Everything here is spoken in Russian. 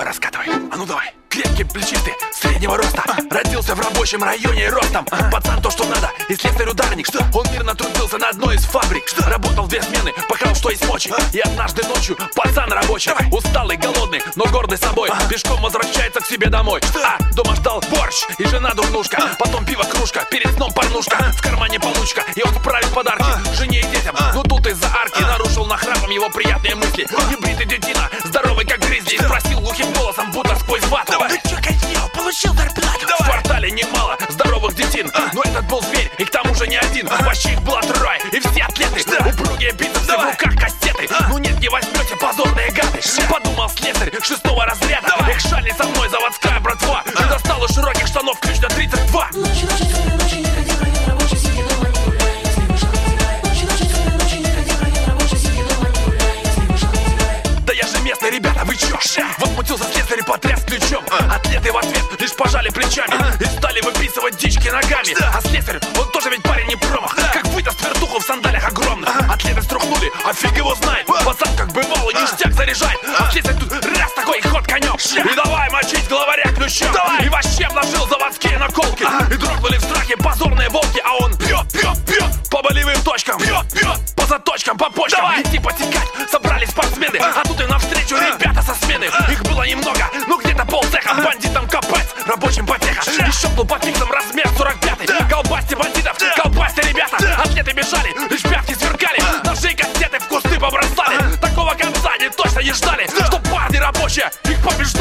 давай раскатывай. А ну давай. Крепкий, плечистый, среднего роста. Родился в рабочем районе ростом. Пацан то, что надо, и слесарь-ударник. Он мирно трудился на одной из фабрик. Работал 2 смены, покрал что есть мочи. И однажды ночью пацан рабочий, усталый, голодный, но гордый собой, пешком возвращается к себе домой. Дома ждал борщ и жена дурнушка. Потом пиво кружка, перед сном порнушка. В кармане получка, и он справит подарки жене и детям. Но тут из-за арки нарушил нахрапом его приятные мысли. Небритый детина, здоровый как гризли, спросил глухим голосом, будто сквозь вату: ну чё, коньяк, получил зарплату? В квартале немало здоровых детин, но этот был зверь, и к тому же не один. Вообще их было 3, и все атлеты. Упругие бицепсы, в руках кассеты. Ну нет, не возьмете, позорные гады. Подумал слесарь 6-го разряда. Эх, жаль, не со мной заводская братва. И достал из широких штанов ключ на 32. Да я же местный, ребята, вы чё? Возмутился слесарь и потряс ключом. Атлеты в ответ лишь пожали плечами и стали выписывать дички ногами. А слесарь, он тоже ведь парень не промах. Как выдаст вертуху в сандалях огромных. Атлеты струхнули, а фиг его знает. Пацан как бывалый ништяк заряжает. А слесарь тут раз такой ход конем. И давай мочить главаря ключом. И вообще вложил заводские наколки. И дрогнули в страхе позорные волки. А он пьет по болевым точкам, по заточкам, по почкам. Идти потекать собрались спортсмены. А тут и навстречу ребята со смены. Их было немного, ну где-то полцеха. Бандитам капец, рабочим потеха. И щелкнул по фиксам размер 45-й. Колбасьте бандитов, колбасьте ребята. Атлеты бежали, лишь пятки сверкали. Ножи и кастеты в кусты побросали. Такого конца они точно не ждали. Что парни рабочие их побежали.